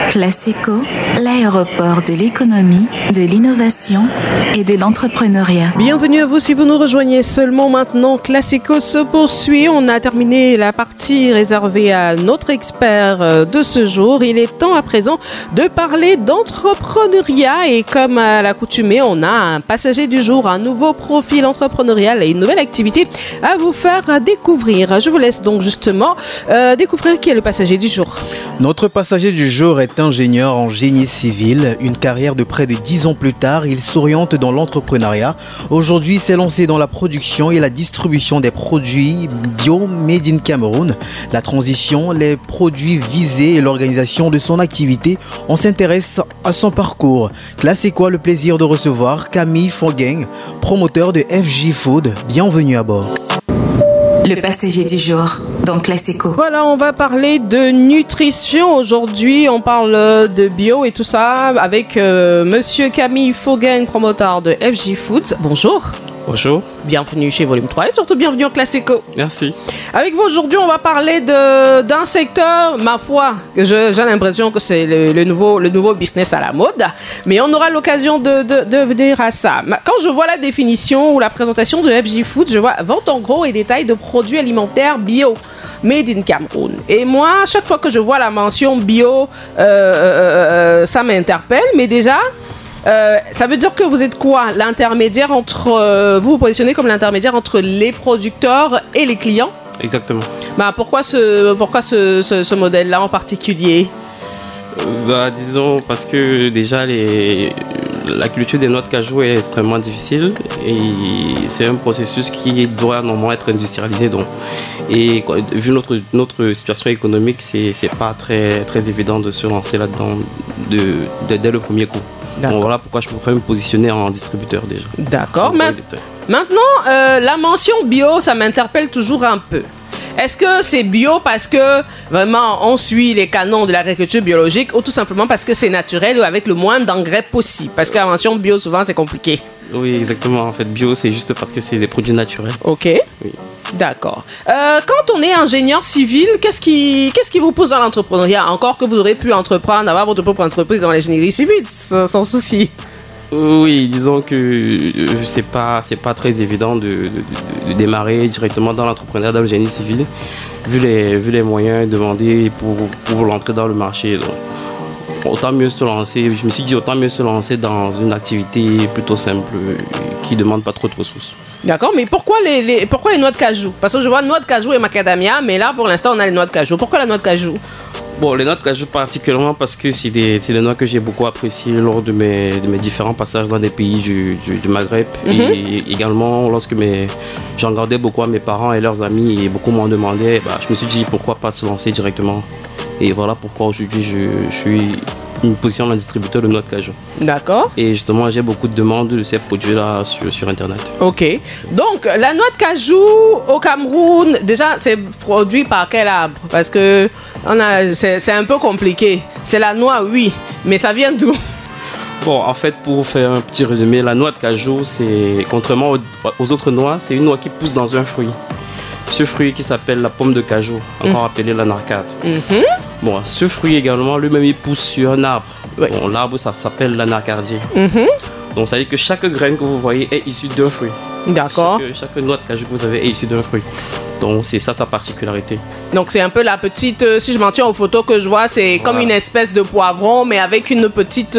Classico, l'aéroport de l'économie, de l'innovation et de l'entrepreneuriat. Bienvenue à vous si vous nous rejoignez seulement maintenant. Classico se poursuit. On a terminé la partie réservée à notre expert de ce jour. Il est temps à présent de parler d'entrepreneuriat et comme à l'accoutumée, on a un passager du jour, un nouveau profil entrepreneurial et une nouvelle activité à vous faire découvrir. Je vous laisse donc justement découvrir qui est le passager du jour. Notre passager du jour est ingénieur en génie civil. Une carrière de près de 10 ans plus tard, il s'oriente dans l'entrepreneuriat. Aujourd'hui, il s'est lancé dans la production et la distribution des produits bio made in Cameroun. La transition, les produits visés et l'organisation de son activité, on s'intéresse à son parcours. Là, c'est quoi le plaisir de recevoir Camille Fogueng, promoteur de FJ Food. Bienvenue à bord. Le passager du jour, dans Classico. Voilà, on va parler de nutrition aujourd'hui. On parle de bio et tout ça avec Monsieur Camille Fogueng, promoteur de FJ Foods. Bonjour. Bonjour. Bienvenue chez Volume 3 et surtout bienvenue en Classico. Merci. Avec vous aujourd'hui, on va parler d'un secteur, ma foi, que j'ai l'impression que c'est le nouveau business à la mode. Mais on aura l'occasion de venir à ça. Quand je vois la définition ou la présentation de FJ Food, je vois vente en gros et détail de produits alimentaires bio made in Cameroun. Et moi, chaque fois que je vois la mention bio, ça m'interpelle. Mais déjà, ça veut dire que vous êtes quoi? L'intermédiaire entre... vous positionnez comme l'intermédiaire entre les producteurs et les clients? Exactement. Pourquoi ce modèle-là en particulier? Disons parce que déjà la culture des noix de cajou est extrêmement difficile et c'est un processus qui doit normalement être industrialisé. Donc. Et vu notre situation économique, c'est pas très évident de se lancer là-dedans dès le premier coup. Donc voilà pourquoi je pourrais me positionner en distributeur déjà. D'accord. Maintenant, la mention bio, ça m'interpelle toujours un peu. Est-ce que c'est bio parce que vraiment on suit les canons de l'agriculture biologique ou tout simplement parce que c'est naturel ou avec le moins d'engrais possible? Parce que la mention bio, souvent, c'est compliqué. Oui, exactement. En fait, bio, c'est juste parce que c'est des produits naturels. Ok. Oui. D'accord. Quand on est ingénieur civil, qu'est-ce qui vous pousse dans l'entrepreneuriat? Encore que vous aurez pu entreprendre, avoir votre propre entreprise dans l'ingénierie civile, sans souci. Oui, disons que c'est pas très évident de démarrer directement dans l'entrepreneuriat, dans le génie civil, vu les moyens demandés pour l'entrée dans le marché. Donc, autant mieux se lancer. Je me suis dit autant mieux se lancer dans une activité plutôt simple qui demande pas trop de ressources. D'accord, mais pourquoi les noix de cajou? Parce que je vois noix de cajou et macadamia, mais là pour l'instant on a les noix de cajou. Pourquoi la noix de cajou? Bon, les noix de cajou particulièrement parce que c'est des noix que j'ai beaucoup appréciées lors de mes différents passages dans des pays du Maghreb. Et également lorsque j'en gardais beaucoup à mes parents et leurs amis et beaucoup m'en demandaient, je me suis dit pourquoi pas se lancer directement. Et voilà pourquoi aujourd'hui je suis une position d'un distributeur de noix de cajou. D'accord. Et justement, j'ai beaucoup de demandes de ces produits-là sur Internet. Ok. Donc, la noix de cajou au Cameroun, déjà, c'est produit par quel arbre? Parce que c'est un peu compliqué. C'est la noix, oui, mais ça vient d'où? Bon, en fait, pour faire un petit résumé, la noix de cajou, c'est, contrairement aux autres noix, c'est une noix qui pousse dans un fruit. Ce fruit qui s'appelle la pomme de cajou, encore appelée l'anarcade. Bon, ce fruit également, lui-même, il pousse sur un arbre. Oui. Bon, l'arbre, ça s'appelle l'anacardier. Donc, ça veut dire que chaque graine que vous voyez est issue d'un fruit. D'accord. Chaque noix de cajou que vous avez est issue d'un fruit. Donc, c'est ça sa particularité. Donc, c'est un peu la petite, si je m'en tiens aux photos que je vois, c'est comme une espèce de poivron, mais avec une petite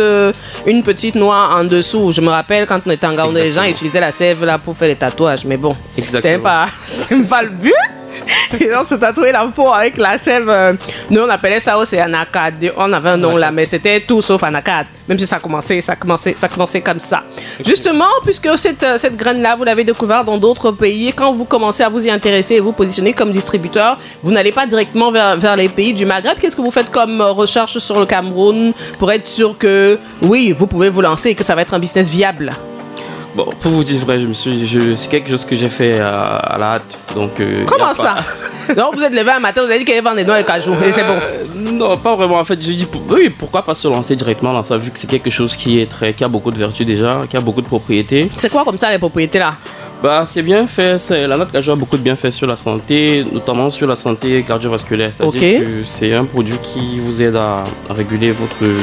noix en dessous. Je me rappelle quand on était en Gabon, les gens utilisaient la sève là pour faire les tatouages. Mais bon, c'est pas le but. Les gens se tatouaient la peau avec la sève. Nous, on appelait ça aussi anacade. On avait un nom là, mais c'était tout sauf anacade. Même si ça commençait comme ça. Justement, puisque cette graine-là, vous l'avez découvert dans d'autres pays, quand vous commencez à vous y intéresser et vous positionner comme distributeur, vous n'allez pas directement vers les pays du Maghreb. Qu'est-ce que vous faites comme recherche sur le Cameroun pour être sûr que, oui, vous pouvez vous lancer et que ça va être un business viable? Bon, pour vous dire vrai, c'est quelque chose que j'ai fait à la hâte. Donc, comment ça? Donc, vous êtes levé un matin, vous avez dit qu'il y avait vendre des noix de cajou et c'est bon? Non, pas vraiment. En fait, je dis, oui, pourquoi pas se lancer directement dans ça, vu que c'est quelque chose qui a beaucoup de vertus déjà, qui a beaucoup de propriétés. C'est quoi comme ça les propriétés là? Bah, c'est bien fait. La noix de cajou a beaucoup de bienfaits sur la santé, notamment sur la santé cardiovasculaire. C'est-à-dire que c'est un produit qui vous aide à réguler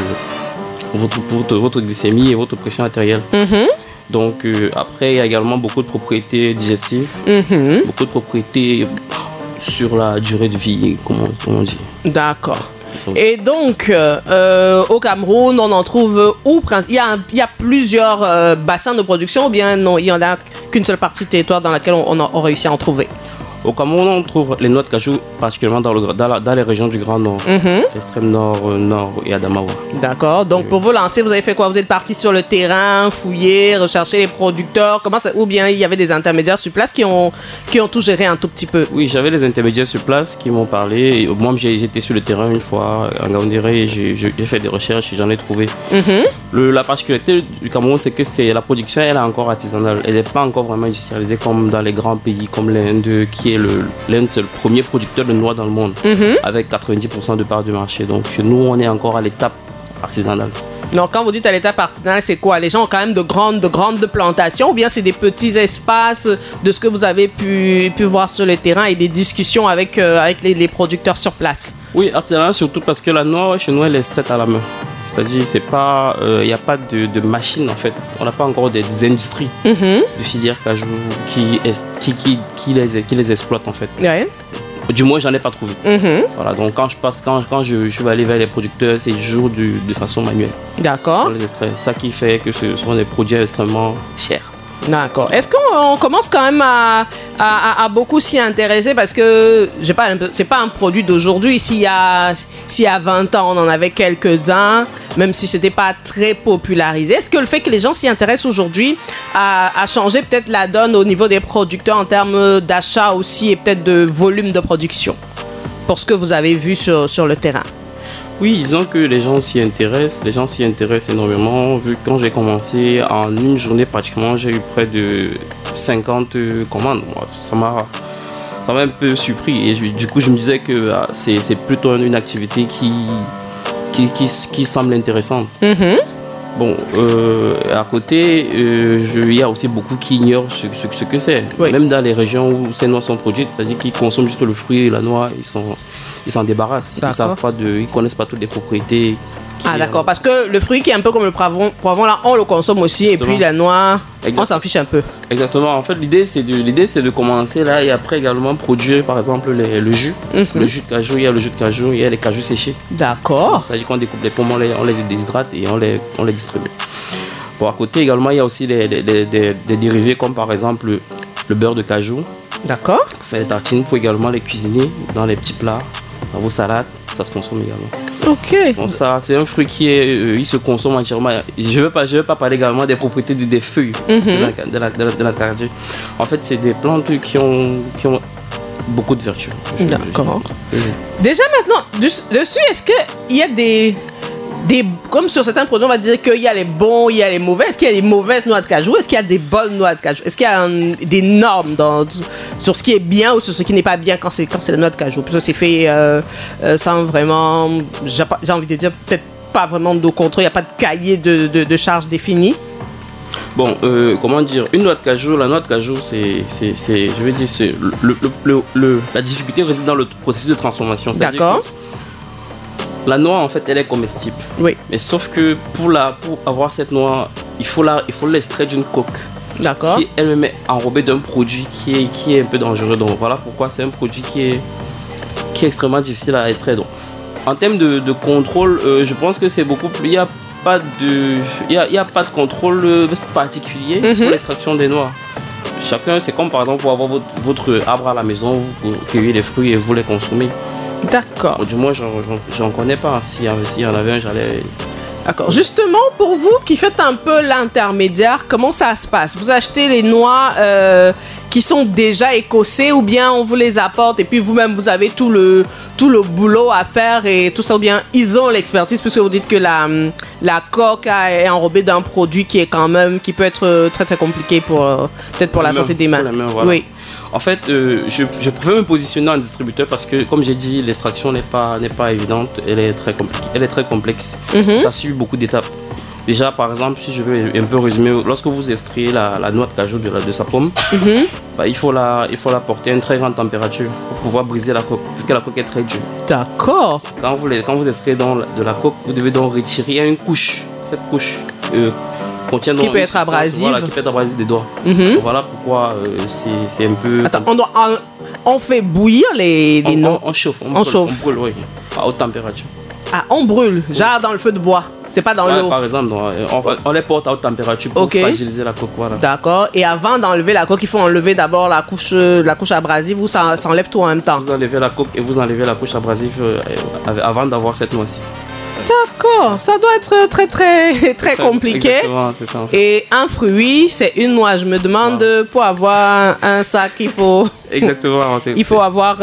votre glycémie et votre pression artérielle. Donc, après, il y a également beaucoup de propriétés digestives, beaucoup de propriétés sur la durée de vie, comme on dit. D'accord. Et donc, au Cameroun, on en trouve où? Il y a plusieurs bassins de production, ou bien non, il n'y en a qu'une seule partie du territoire dans laquelle on a réussi à en trouver? Au Cameroun, on trouve les noix de cajou particulièrement dans les régions du Grand Nord, l'extrême nord, nord et Adamawa. D'accord. Donc, pour vous lancer, vous avez fait quoi? Vous êtes parti sur le terrain, fouiller, rechercher les producteurs, ou bien il y avait des intermédiaires sur place qui ont tout géré un tout petit peu? Oui, j'avais les intermédiaires sur place qui m'ont parlé. Moi, j'étais sur le terrain une fois en Gaoundéré, j'ai fait des recherches et j'en ai trouvé. La particularité du Cameroun, c'est que la production, elle est encore artisanale. Elle n'est pas encore vraiment industrialisée comme dans les grands pays comme l'Inde, qui est l'Inde, c'est le premier producteur de noix dans le monde, avec 90% de part du marché. Donc chez nous, on est encore à l'étape artisanale. Donc quand vous dites à l'étape artisanale, c'est quoi? Les gens ont quand même de grandes plantations, ou bien c'est des petits espaces de ce que vous avez pu voir sur le terrain et des discussions avec les producteurs sur place? Oui, artisanal surtout parce que la noix chez nous, elle est extraite à la main. C'est-à-dire, il n'y a pas de machine en fait. On n'a pas encore des industries de filières cajou qui les exploitent en fait. Ouais. Du moins, j'en ai pas trouvé. Voilà, donc quand je vais aller vers les producteurs, c'est toujours de façon manuelle. D'accord. C'est ça qui fait que ce sont des produits extrêmement chers. D'accord. Est-ce qu'on commence quand même à beaucoup s'y intéresser, parce que c'est pas un produit d'aujourd'hui. S'il y a 20 ans, on en avait quelques-uns, même si c'était pas très popularisé. Est-ce que le fait que les gens s'y intéressent aujourd'hui a changé peut-être la donne au niveau des producteurs en termes d'achat aussi et peut-être de volume de production, pour ce que vous avez vu sur le terrain? Oui, disons que les gens s'y intéressent énormément. Vu que quand j'ai commencé, en une journée pratiquement, j'ai eu près de 50 commandes. Ça m'a un peu surpris. Et du coup, je me disais que c'est plutôt une activité qui semble intéressante. Bon, à côté, il y a aussi beaucoup qui ignorent ce que c'est. Oui. Même dans les régions où ces noix sont produites, c'est-à-dire qu'ils consomment juste le fruit et la noix, ils s'en débarrassent. Ils connaissent pas toutes les propriétés. D'accord, parce que le fruit qui est un peu comme le poivron là, on le consomme aussi. Exactement. Et puis la noix, on s'en fiche un peu. Exactement. En fait, l'idée c'est de commencer là et après également produire par exemple le jus. Le jus de cajou, il y a le jus de cajou, il y a les cajous séchés. D'accord. C'est-à-dire qu'on découpe les pommes, on les déshydrate et on les distribue. Bon, à côté également, il y a aussi des dérivés comme par exemple le beurre de cajou. D'accord. Pour faire des tartines, il faut également les cuisiner dans les petits plats, dans vos salades, ça se consomme également. Ok. Bon, ça, c'est un fruit il se consomme entièrement. Je veux pas parler également des propriétés des feuilles de la cardie. En fait, c'est des plantes qui ont beaucoup de vertus. D'accord. Déjà maintenant, dessus, est-ce qu'il y a des comme sur certains produits, on va dire qu'il y a les bons, il y a les mauvais. Est-ce qu'il y a des mauvaises noix de cajou? Est-ce qu'il y a des bonnes noix de cajou? Est-ce qu'il y a des normes sur ce qui est bien ou sur ce qui n'est pas bien quand c'est la noix de cajou? Puis ça, c'est fait sans vraiment, j'ai envie de dire, peut-être pas vraiment de contrôle. Il n'y a pas de cahier de charges défini. Bon, comment dire, la noix de cajou, je veux dire, c'est la difficulté réside dans le processus de transformation. D'accord. La noix, en fait, elle est comestible. Oui. Mais sauf que pour avoir cette noix, il faut l'extraire d'une coque. D'accord. Qui elle-même est enrobée d'un produit qui est un peu dangereux. Donc voilà pourquoi c'est un produit qui est extrêmement difficile à extraire. Donc, en termes de contrôle, je pense que c'est beaucoup plus. Il n'y a pas de contrôle particulier pour l'extraction des noix. Chacun, c'est comme par exemple pour avoir votre arbre à la maison, vous cueillez les fruits et vous les consommez. D'accord. Du moins, j'en connais pas. S'il y en avait un, j'allais... D'accord. Justement, pour vous qui faites un peu l'intermédiaire, comment ça se passe? Vous achetez les noix qui sont déjà écossées, ou bien on vous les apporte et puis vous-même vous avez tout le boulot à faire et tout ça, ou bien ils ont l'expertise, puisque vous dites que la coque est enrobée d'un produit qui peut être très très compliqué peut-être pour la santé des mains. Voilà. Oui. En fait, je préfère me positionner en distributeur parce que, comme j'ai dit, l'extraction n'est pas évidente. Elle est très compliquée. Elle est très complexe. Ça suit beaucoup d'étapes. Déjà, par exemple, si je veux un peu résumer, lorsque vous extrayez la noix de cajou de sa pomme, il faut la porter à une très grande température pour pouvoir briser la coque, vu que la coque est très dure. D'accord. Quand vous extrayez de la coque, vous devez donc retirer une couche. Cette couche contient donc qui peut être abrasive. Voilà, qui peut être abrasive des doigts. Voilà pourquoi c'est un peu... Attends, on fait bouillir les noix. On chauffe. On chauffe. On brûle, oui, à haute température. Ah, on brûle, genre dans le feu de bois. C'est pas dans l'eau. Par exemple, on les porte à haute température pour fragiliser la coque. Voilà. D'accord. Et avant d'enlever la coque, il faut enlever d'abord la couche abrasive ou ça enlève tout en même temps. Vous enlevez la coque et vous enlevez la couche abrasive avant d'avoir cette noix-ci. D'accord, ça doit être très compliqué. Exactement, c'est ça. En fait. Et un fruit, c'est une noix. Je me demande pour avoir un sac, il faut. Exactement. Il faut avoir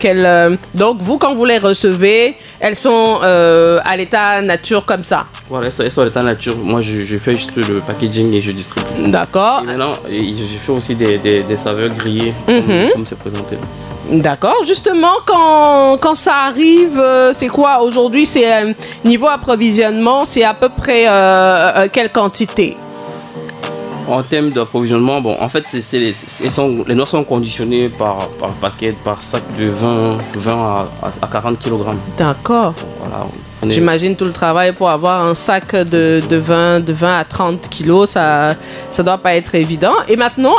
Donc vous, quand vous les recevez, elles sont à l'état nature comme ça. Voilà, elles sont à l'état nature. Moi, je fais juste le packaging et je distribue. D'accord. Et maintenant, je fais aussi des saveurs grillées, comme c'est présenté. D'accord. Justement, quand ça arrive, c'est quoi aujourd'hui? C'est niveau approvisionnement, c'est à peu près quelle quantité? En termes d'approvisionnement, bon, en fait, les noix sont conditionnées par paquet, par sac de 20 à 40 kg. D'accord. Voilà, j'imagine tout le travail pour avoir un sac de 20 à 30 kilos, ça doit pas être évident. Et maintenant,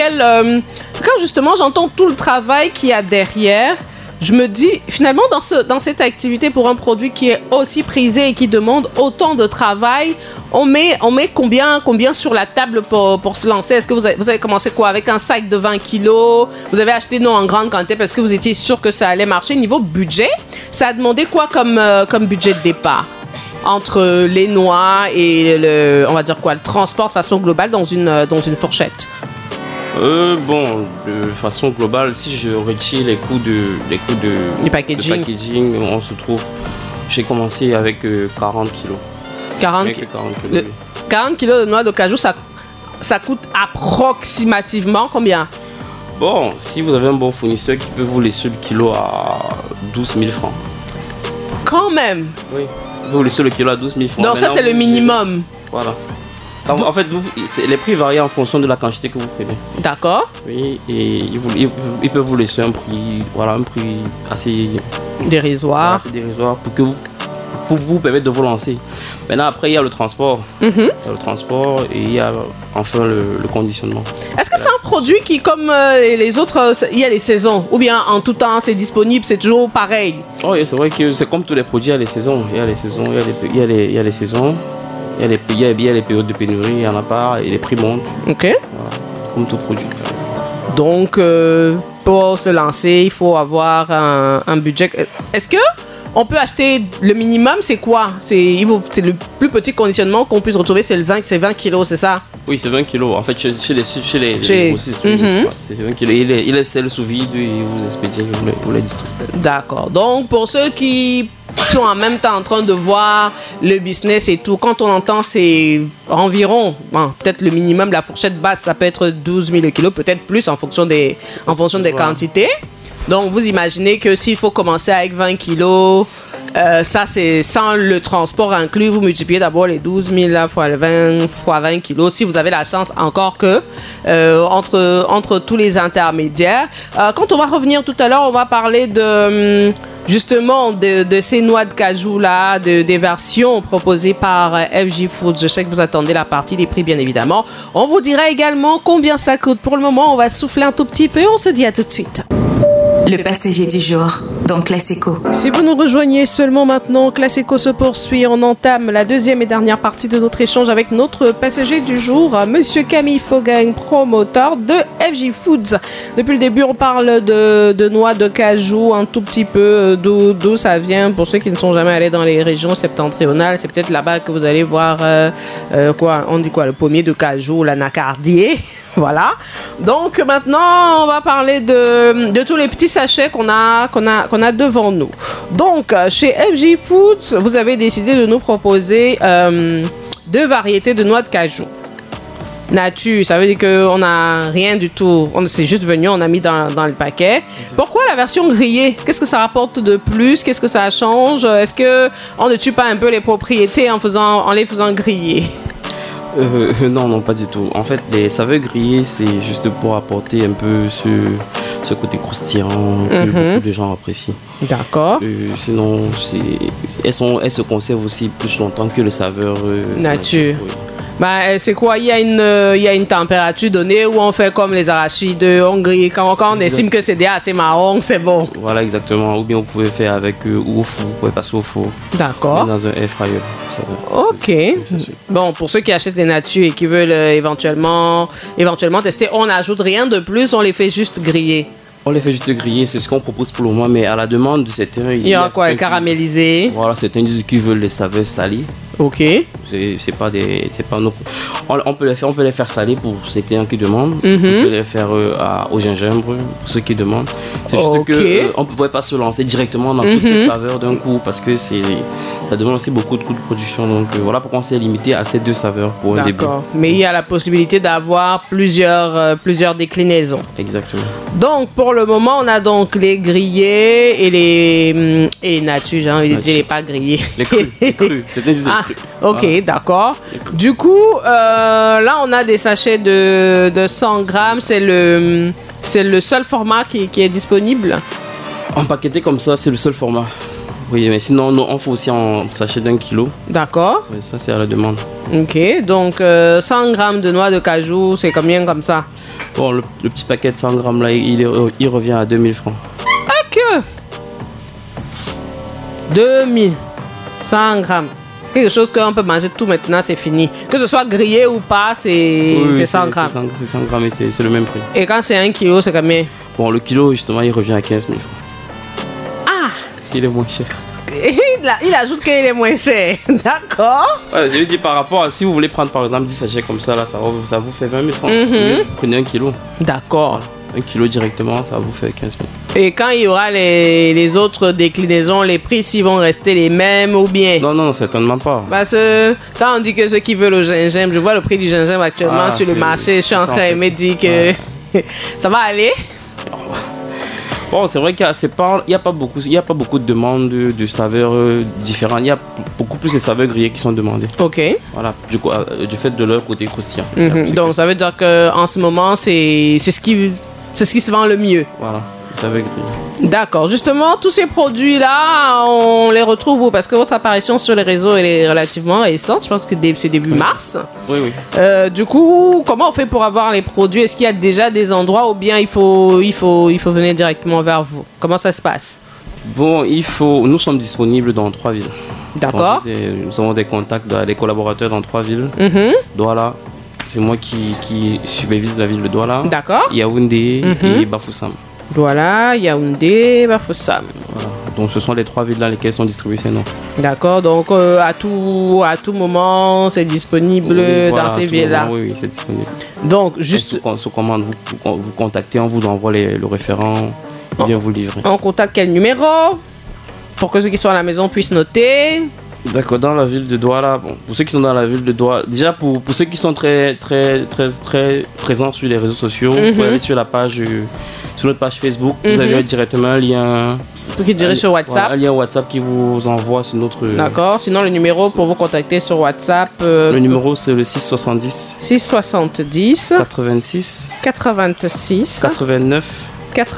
quand justement j'entends tout le travail qu'il y a derrière, je me dis, finalement, dans cette activité, pour un produit qui est aussi prisé et qui demande autant de travail, on met combien sur la table pour se lancer? Est-ce que vous avez commencé quoi? Avec un sac de 20 kilos? Vous avez acheté en grande quantité parce que vous étiez sûr que ça allait marcher? Niveau budget, ça a demandé quoi comme budget de départ? Entre les noix et on va dire quoi, le transport de façon globale dans une fourchette? Bon, de façon globale, si je retire les coûts du packaging, on se trouve, j'ai commencé avec 40 kilos. 40 kilos de noix de cajou, ça coûte approximativement combien? Bon, si vous avez un bon fournisseur qui peut vous laisser le kilo à 12 000 francs. Quand même? Oui, vous laissez le kilo à 12 000 francs. Donc ça, c'est le minimum. Voilà. En fait, les prix varient en fonction de la quantité que vous prenez. D'accord. Oui, et ils peuvent vous laisser un prix assez dérisoire. Assez dérisoire pour vous permettre de vous lancer. Maintenant, après, il y a le transport. Il y a le transport et il y a enfin le conditionnement. Est-ce que c'est un produit qui, comme les autres, il y a les saisons? Ou bien en tout temps, c'est disponible, c'est toujours pareil? Oh, c'est vrai que c'est comme tous les produits, il y a les saisons. Il y a les saisons, il y a les saisons. Il y a les périodes de pénurie, il y en a pas, et les prix montent. Ok. Voilà, comme tout produit. Donc, pour se lancer, il faut avoir un budget. Est-ce que on peut acheter le minimum? C'est quoi? C'est le plus petit conditionnement qu'on puisse retrouver, c'est 20 kilos, c'est ça? Oui, c'est 20 kilos. En fait, chez les grossistes, c'est 20 kilos. Il est sel sous vide et vous expédiez, vous les distribuez. D'accord. Donc, pour ceux qui sont en même temps en train de voir le business et tout, quand on entend c'est environ, peut-être le minimum, la fourchette basse, ça peut être 12 000 kilos, peut-être plus en fonction des quantités. Donc, vous imaginez que s'il faut commencer avec 20 kilos, ça c'est sans le transport inclus, vous multipliez d'abord les 12 000 là, fois 20 kilos, si vous avez la chance encore que entre tous les intermédiaires. Quand on va revenir tout à l'heure, on va parler justement de ces noix de cajou là, des versions proposées par FJ Foods. Je sais que vous attendez la partie des prix bien évidemment. On vous dira également combien ça coûte. Pour le moment, on va souffler un tout petit peu. On se dit à tout de suite. Le passager du jour dans Classico. Si vous nous rejoignez seulement maintenant, Classico se poursuit. On entame la deuxième et dernière partie de notre échange avec notre passager du jour, Monsieur Camille Fogang, promoteur de FJ Foods. Depuis le début, on parle de noix de cajou, un tout petit peu d'où ça vient. Pour ceux qui ne sont jamais allés dans les régions septentrionales, c'est peut-être là-bas que vous allez voir le pommier de cajou, l'anacardier. Voilà. Donc maintenant, on va parler de tous les petits sachets qu'on a devant nous. Donc, chez FJ Foods, vous avez décidé de nous proposer 2 variétés de noix de cajou. nature, ça veut dire qu'on n'a rien du tout. C'est juste venu, on a mis dans le paquet. Pourquoi la version grillée? Qu'est-ce que ça rapporte de plus? Qu'est-ce que ça change? Est-ce qu'on ne tue pas un peu les propriétés en les faisant griller? Non, pas du tout. En fait, les saveurs grillées, c'est juste pour apporter un peu ce côté croustillant que beaucoup de gens apprécient. D'accord. Sinon, elles se conservent aussi plus longtemps que les saveurs nature. Oui. Bah, c'est quoi? Il y a une température donnée où on fait comme les arachides, on grille. Quand on estime que c'est déjà assez marron, c'est bon. Voilà, exactement. Ou bien vous pouvez faire avec ou au four. Vous pouvez passer au four. D'accord. Dans un air fryer. Ok. Bon, pour ceux qui achètent les natures et qui veulent éventuellement tester, on n'ajoute rien de plus, on les fait juste griller. On les fait juste griller, c'est ce qu'on propose pour le moment, mais à la demande de certains... Il y a quoi, caramélisé? Voilà, certains disent qu'ils veulent les saveurs salées. Ok. C'est pas nos... on peut les faire salés pour ces clients qui demandent. On peut les faire au gingembre pour ceux qui demandent. C'est juste que on ne pouvait pas se lancer directement dans toutes ces saveurs d'un coup parce que ça demande aussi beaucoup de coûts de production. Donc voilà pourquoi on s'est limité à ces 2 saveurs pour un début. D'accord. Mais il y a la possibilité d'avoir plusieurs déclinaisons. Exactement. Donc pour le moment, on a donc les grillés et nature, j'ai envie de dire les pas grillés. Les crus. C'était des crus. Ok, voilà. D'accord. Du coup, là, on a des sachets de 100 grammes. C'est le seul format qui est disponible. Empaqueté comme ça, c'est le seul format. Oui, mais sinon, on fait aussi en sachet d'1 kilo. D'accord. Oui, ça, c'est à la demande. Ok, donc 100 grammes de noix de cajou, c'est combien comme ça? Bon, le petit paquet de 100 grammes, là, il revient à 2000 francs. Ah que 2000 100 grammes. Quelque chose qu'on peut manger tout maintenant, c'est fini. Que ce soit grillé ou pas, c'est 100 grammes. C'est 100 grammes et c'est le même prix. Et quand c'est 1 kilo, c'est combien? Bon, le kilo, justement, il revient à 15 000 francs. Ah! Il est moins cher. Il ajoute qu'il est moins cher. D'accord. Ouais, je lui dis par rapport à si vous voulez prendre par exemple 10 sachets comme ça, là, ça vous fait 20 000 francs. Vous prenez 1 kilo. D'accord. 1 kilo directement, ça vous fait 15 000. Et quand il y aura les autres déclinaisons, les prix s'ils vont rester les mêmes ou bien? Non, certainement pas. Parce que quand on dit que ceux qui veulent le gingembre, je vois le prix du gingembre actuellement sur le marché, je suis en train de me dire que ça va aller. Bon, c'est vrai qu'il n'y a pas beaucoup de demandes de saveurs différentes. Il y a beaucoup plus de saveurs grillées qui sont demandées. Ok. Voilà, du fait de leur côté croustillant. Donc ça veut dire qu'en ce moment, c'est ce qui se vend le mieux. Voilà, les saveurs grillées. D'accord. Justement, tous ces produits-là, on les retrouve où? Parce que votre apparition sur les réseaux elle est relativement récente. Je pense que c'est début mars. Oui. Du coup, comment on fait pour avoir les produits? Est-ce qu'il y a déjà des endroits ou bien il faut venir directement vers vous? Comment ça se passe? Bon, nous sommes disponibles dans 3 villes. D'accord. Nous avons des contacts, des collaborateurs dans 3 villes. Douala, c'est moi qui supervise la ville de Douala. D'accord. Yaoundé et Bafoussam. Voilà, Yaoundé, Bafoussam. Voilà. Donc ce sont les 3 villes dans lesquelles sont distribués ces noms. D'accord, donc à tout moment c'est disponible dans ces villes-là. Oui, c'est disponible. Donc juste sous commande, vous contactez, on vous envoie le référent, il vient vous livrer. On contacte quel numéro pour que ceux qui sont à la maison puissent noter? D'accord, dans la ville de Douala, bon, pour ceux qui sont dans la ville de Douala, déjà pour ceux qui sont très présents sur les réseaux sociaux, vous pouvez aller sur notre page Facebook, vous avez directement un lien qui dirige sur WhatsApp. Voilà, un lien WhatsApp qui vous envoie sur notre... D'accord, sinon le numéro pour vous contacter sur WhatsApp... Le numéro c'est le 670 86 89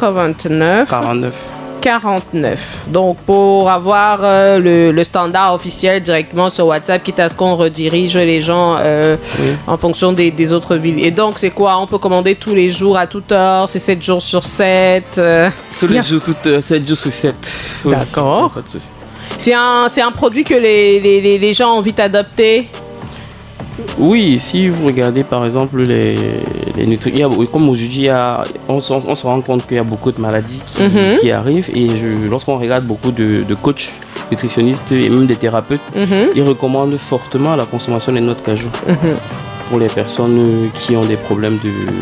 49. Donc, pour avoir le standard officiel directement sur WhatsApp, quitte à ce qu'on redirige les gens en fonction des autres villes. Et donc, c'est quoi? On peut commander tous les jours, à toute heure? C'est 7 jours sur 7? Tous les jours, 7 jours sur 7. D'accord. Pas de souci. C'est un produit que les gens ont envie d'adopter? Oui, si vous regardez par exemple les nutriments, comme aujourd'hui, on se rend compte qu'il y a beaucoup de maladies qui arrivent et lorsqu'on regarde beaucoup de coachs, nutritionnistes et même des thérapeutes, ils recommandent fortement la consommation des noix de cajou pour les personnes qui ont des problèmes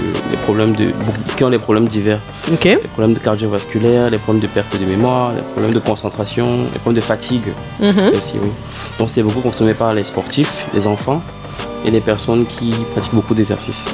divers. Okay. Les problèmes cardiovasculaires, les problèmes de perte de mémoire, les problèmes de concentration, les problèmes de fatigue aussi, oui. Donc c'est beaucoup consommé par les sportifs, les enfants et des personnes qui pratiquent beaucoup d'exercices.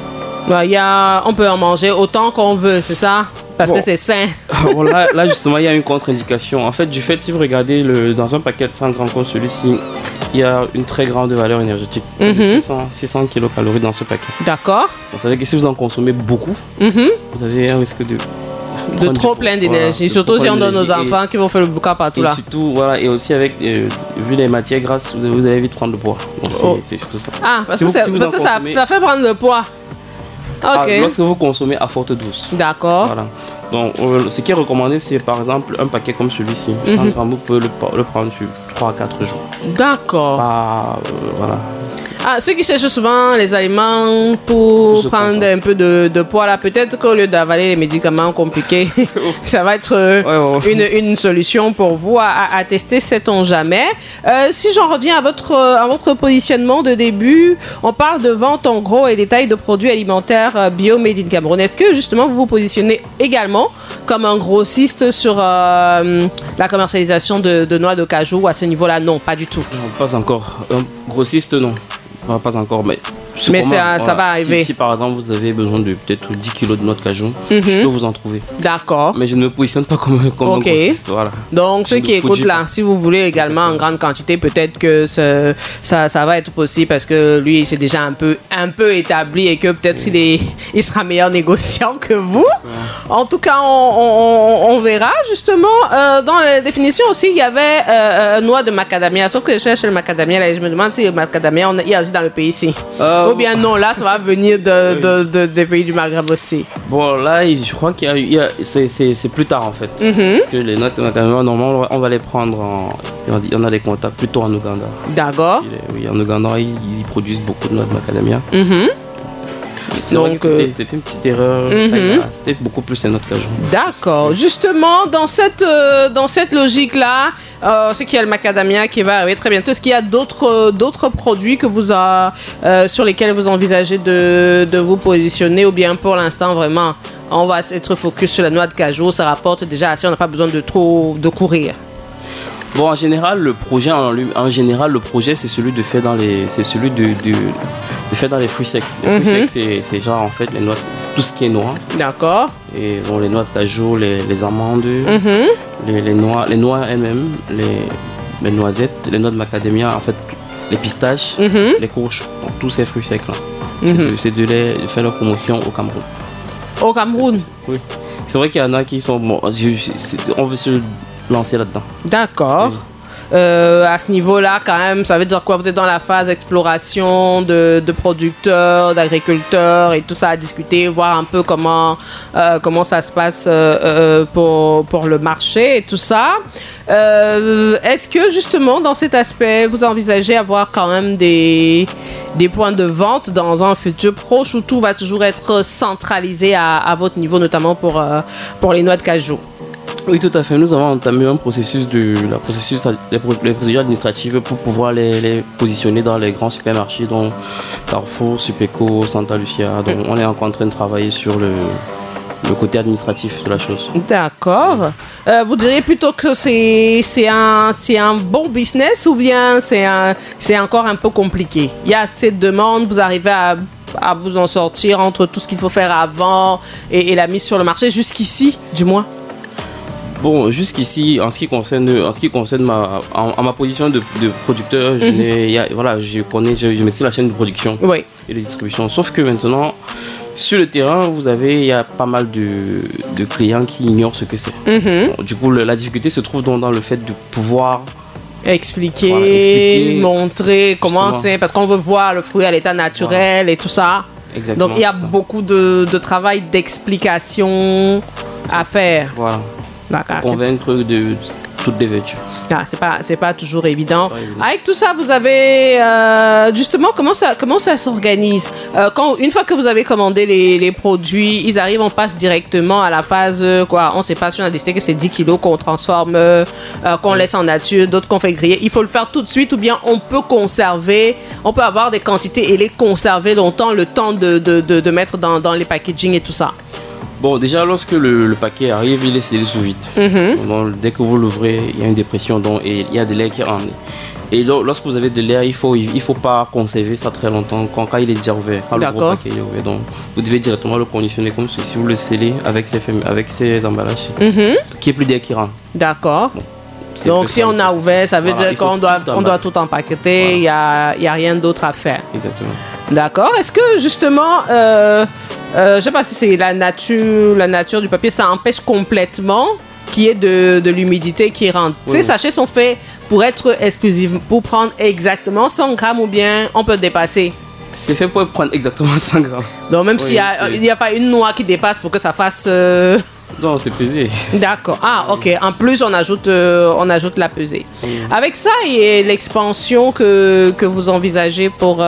On peut en manger autant qu'on veut, c'est ça? Parce que c'est sain. Bon, là, justement, il y a une contre-indication. En fait, du fait, si vous regardez dans un paquet de 100 grammes comme celui-ci, il y a une très grande valeur énergétique. 600 kilocalories dans ce paquet. D'accord. Vous savez que si vous en consommez beaucoup, vous avez un risque de trop plein d'énergie. Surtout si on donne aux enfants qui vont faire le boucan partout là. Surtout, voilà, et aussi avec, vu les matières grasses, vous allez vite prendre le poids. Donc c'est surtout ça. Ah, parce que ça fait prendre le poids. Ok. Lorsque vous consommez à forte dose. D'accord. Voilà. Donc, ce qui est recommandé, c'est par exemple un paquet comme celui-ci. 100 grammes, vous pouvez le prendre sur 3 à 4 jours. D'accord. Voilà. Ah, ceux qui cherchent souvent les aliments pour prendre un peu de poids, là, peut-être qu'au lieu d'avaler les médicaments compliqués, ça va être une solution pour vous à tester, sait-on jamais. Si j'en reviens à votre positionnement de début, on parle de vente en gros et détail de produits alimentaires bio made in Cameroun. Est-ce que justement vous vous positionnez également comme un grossiste sur la commercialisation de noix de cajou à ce niveau-là? Non, pas du tout. Non, pas encore. Un grossiste, non. Pas encore, mais ça va arriver. Si par exemple vous avez besoin de peut-être 10 kilos de noix de cajou, je peux vous en trouver. D'accord. Mais je ne me positionne pas comme un grossiste. Voilà. Donc ceux qui écoutent là, si vous voulez également en grande quantité, peut-être que ça va être possible parce que lui c'est déjà un peu établi et que peut-être il sera meilleur négociant que vous. En tout cas, on verra justement. Dans la définition aussi, il y avait noix de macadamia. Sauf que je cherche le macadamia là, et je me demande si le macadamia il y a aussi dans le pays ici. Ou bien non, là ça va venir des pays du Maghreb aussi. Bon, là je crois c'est plus tard en fait. Parce que les noix de macadamia, normalement on va les prendre il y en a des contacts plutôt en Ouganda. D'accord. Oui, en Ouganda ils produisent beaucoup de noix de macadamia. Donc c'était une petite erreur. C'était beaucoup plus les noix de cajou. D'accord. Justement, dans cette logique-là, c'est qu'il y a le macadamia qui va arriver très bientôt. Est-ce qu'il y a d'autres produits que sur lesquels vous envisagez de vous positionner, ou bien pour l'instant vraiment on va être focus sur la noix de cajou, ça rapporte déjà assez, on n'a pas besoin de courir? Bon, en général, le projet, c'est celui de faire dans les fruits secs. Les fruits secs, c'est genre en fait les noix, c'est tout ce qui est noix. D'accord. Et bon, les noix de cajou, les amandes, les noix elles-mêmes, les noisettes, les noix de macadamia, en fait, les pistaches, les courges, donc tous ces fruits secs là. C'est de les faire leur promotion au Cameroun. Au Cameroun? Oui. C'est vrai qu'il y en a qui sont bon, on veut se lancer là-dedans. D'accord. Oui. À ce niveau-là, quand même, ça veut dire quoi? Vous êtes dans la phase d'exploration de producteurs, d'agriculteurs et tout ça à discuter, voir un peu comment ça se passe pour le marché et tout ça. Est-ce que justement dans cet aspect, vous envisagez avoir quand même des points de vente dans un futur proche où tout va toujours être centralisé à votre niveau, notamment pour les noix de cajou? Oui, tout à fait. Nous avons entamé un processus les procédures administratives pour pouvoir les positionner dans les grands supermarchés, dont Carrefour, Supeco, Santa Lucia. Donc, on est encore en train de travailler sur le côté administratif de la chose. D'accord. Vous diriez plutôt que c'est un bon business, ou bien c'est encore un peu compliqué? Il y a assez de demandes, vous arrivez à vous en sortir entre tout ce qu'il faut faire avant et la mise sur le marché, jusqu'ici, du moins? Bon, jusqu'ici, en ce qui concerne ma position de producteur, je maîtrise la chaîne de production et de distribution. Sauf que maintenant, sur le terrain, il y a pas mal de clients qui ignorent ce que c'est. Bon, du coup, la difficulté se trouve dans le fait de pouvoir expliquer, montrer comment c'est, parce qu'on veut voir le fruit à l'état naturel et tout ça. Exactement. Donc, il y a beaucoup de travail d'explication à faire. Voilà. Convaincre de toutes les vertus. C'est pas toujours évident. Avec tout ça, vous avez justement comment ça s'organise une fois que vous avez commandé les produits, ils arrivent, on passe directement à la phase on sait pas si on a décidé que c'est 10 kilos qu'on transforme, qu'on laisse en nature, d'autres qu'on fait griller. Il faut le faire tout de suite, ou bien on peut avoir des quantités et les conserver longtemps, le temps de mettre dans les packaging et tout ça. Bon, déjà, lorsque le paquet arrive, il est scellé sous vide. Donc, dès que vous l'ouvrez, il y a une dépression et il y a de l'air qui rentre. Et lorsque vous avez de l'air, il faut pas conserver ça très longtemps quand il est déjà ouvert, quand le gros paquet est ouvert. Donc vous devez directement le conditionner comme ceci, vous le scellez avec ses emballages, qui est plus d'air qui rentre. D'accord. Bon. Donc si on a ouvert, ça veut dire qu'on doit tout empaqueter, il n'y a rien d'autre à faire. Exactement. D'accord. Est-ce que justement, je ne sais pas si c'est la nature du papier, ça empêche complètement qu'il y ait de l'humidité qui rentre. Ces sachets sont faits pour être exclusifs, pour prendre exactement 100 grammes ou bien on peut dépasser? C'est fait pour prendre exactement 100 grammes. Donc même s'il n'y a pas une noix qui dépasse pour que ça fasse... Non, c'est pesé. D'accord. Ah, ok. En plus, on ajoute la pesée. Avec ça et l'expansion que vous envisagez pour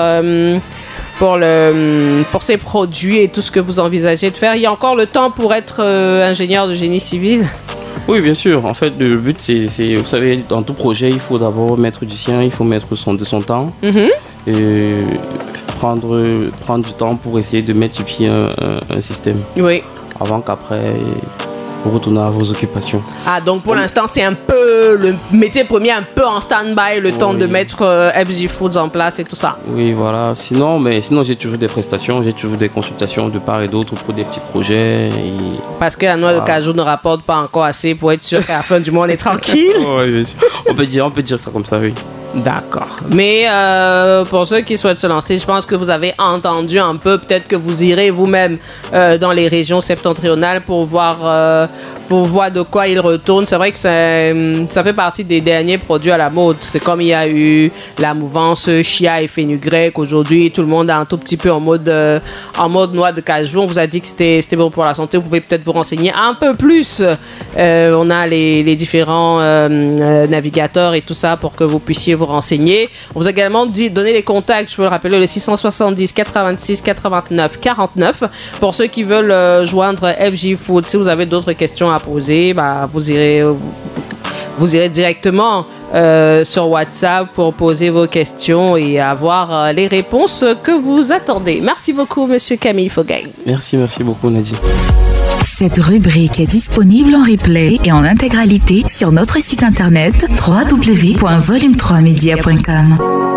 ces produits et tout ce que vous envisagez de faire, il y a encore le temps pour être ingénieur de génie civil? Oui, bien sûr. En fait, le but, c'est vous savez, dans tout projet, il faut d'abord mettre du sien, il faut mettre de son temps. Et prendre du temps pour essayer de mettre sur pied un système. Oui. Avant qu'après, vous retournez à vos occupations. Ah, donc pour l'instant, c'est un peu le métier premier, un peu en stand-by, le temps de mettre FJ Foods en place et tout ça. Oui, voilà. Sinon, j'ai toujours des prestations, j'ai toujours des consultations de part et d'autre pour des petits projets. Parce que la noix de cajou ne rapporte pas encore assez pour être sûr qu'à la fin du mois, on est tranquille. Oui, bien sûr. On peut dire ça comme ça, oui. D'accord. Mais pour ceux qui souhaitent se lancer, je pense que vous avez entendu un peu, peut-être que vous irez vous-même dans les régions septentrionales pour voir de quoi ils retournent. C'est vrai que ça fait partie des derniers produits à la mode. C'est comme il y a eu la mouvance chia et fenugrec. Aujourd'hui, tout le monde est un tout petit peu en mode noix de cajou. On vous a dit que c'était bon pour la santé. Vous pouvez peut-être vous renseigner un peu plus. On a les différents navigateurs et tout ça pour que vous puissiez vous renseigner. On vous a également donné les contacts, je peux le rappeler, le 670 86 89 49 pour ceux qui veulent joindre FJ Food. Si vous avez d'autres questions à poser, vous irez directement sur WhatsApp pour poser vos questions et avoir les réponses que vous attendez. Merci beaucoup, Monsieur Camille Fogay. Merci beaucoup, Nadine. Cette rubrique est disponible en replay et en intégralité sur notre site internet www.volume3media.com.